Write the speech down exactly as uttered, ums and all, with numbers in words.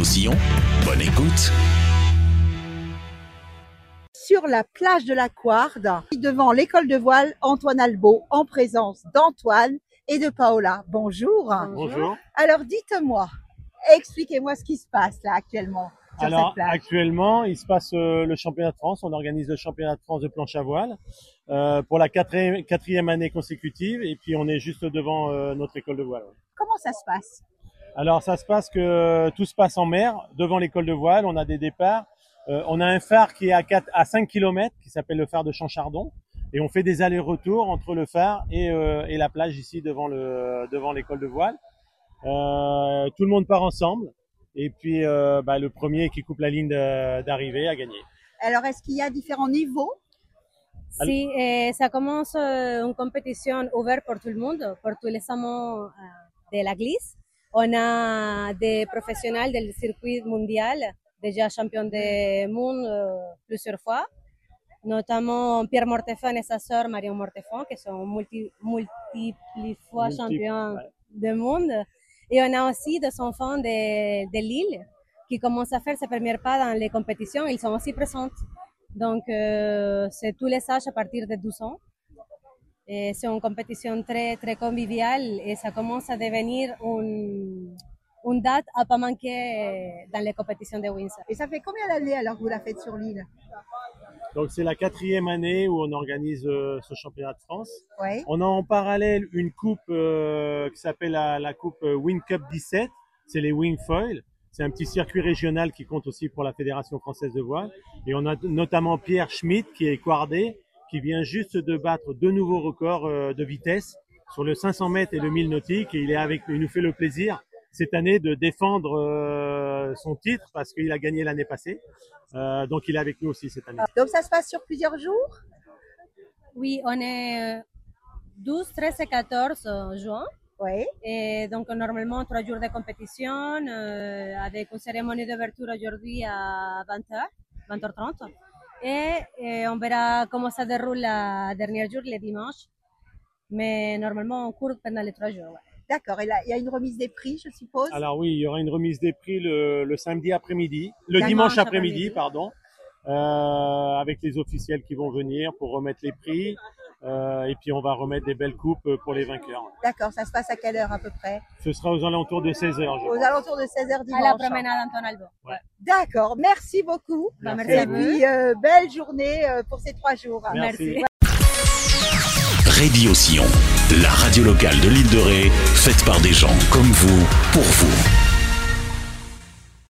Sillon, bonne écoute. Sur la plage de la Couarde, devant l'école de voile Antoine Albault, en présence d'Antoine et de Paola. Bonjour. Bonjour. Alors dites-moi, expliquez-moi ce qui se passe là actuellement sur Alors cette plage. actuellement, il se passe euh, le championnat de France. On organise le championnat de France de planche à voile euh, pour la quatrième, quatrième année consécutive. Et puis on est juste devant euh, notre école de voile. Comment ça se passe? Alors ça se passe que tout se passe en mer, devant l'école de voile. On a des départs. Euh, on a un phare qui est à, quatre, à cinq kilomètres, qui s'appelle le phare de Champchardon. Et on fait des allers-retours entre le phare et, euh, et la plage ici devant, le, devant l'école de voile. Euh, tout le monde part ensemble. Et puis euh, bah, le premier qui coupe la ligne de, d'arrivée a gagné. Alors est-ce qu'il y a différents niveaux? Sí, eh, ça commence euh, une compétition ouverte pour tout le monde, pour tous les amants euh, de la glisse. On a des professionnels du circuit mondial, déjà champions du monde euh, plusieurs fois, notamment Pierre Mortefan et sa sœur Marion Mortefan, qui sont multi, multiples fois Multiple, champions ouais. du monde. Et on a aussi des enfants de, de Lille qui commencent à faire ses premiers pas dans les compétitions. Ils sont aussi présents. Donc, euh, c'est tous les âges à partir de douze ans. Et c'est une compétition très, très conviviale et ça commence à devenir une, une date à pas manquer dans les compétitions de Windsor. Et ça fait combien d'années alors que vous la faites sur l'île? Donc c'est la quatrième année où on organise euh, ce championnat de France. Oui. On a en parallèle une coupe euh, qui s'appelle la, la coupe Wing Cup dix-sept. C'est les Wing Foil. C'est un petit circuit régional qui compte aussi pour la Fédération française de voile. Et on a notamment Pierre Schmitt qui est couardé, qui vient juste de battre deux nouveaux records euh, de vitesse sur le cinq cents mètres et le mille nautique. Et il est avec, il nous fait le plaisir cette année de défendre euh, son titre parce qu'il a gagné l'année passée. Euh, donc il est avec nous aussi cette année. Donc ça se passe sur plusieurs jours? Oui, on est douze, treize et quatorze juin. Oui. Et donc normalement trois jours de compétition euh, avec une cérémonie d'ouverture aujourd'hui à vingt heures, vingt heures trente. Et, et on verra comment ça déroule le dernier jour, le dimanche. Mais normalement on court pendant les trois jours. Ouais. D'accord. Et là, il y a une remise des prix, je suppose? Alors oui, il y aura une remise des prix le, le samedi après-midi, le Dimanche dimanche après-midi, après-midi. pardon, euh, avec les officiels qui vont venir pour remettre les prix. Euh, et puis on va remettre des belles coupes pour les vainqueurs. D'accord. Ça se passe à quelle heure à peu près? Ce sera aux alentours de seize heures. Je Aux pense. alentours de seize heures À dimanche. la promenade Antoine Albault. Ouais. D'accord. Merci beaucoup. Bah, Merci merci Et à vous. puis, euh, belle journée euh, pour ces trois jours. Merci. Merci. Radio Sillon, la radio locale de l'île de Ré, faite par des gens comme vous, pour vous.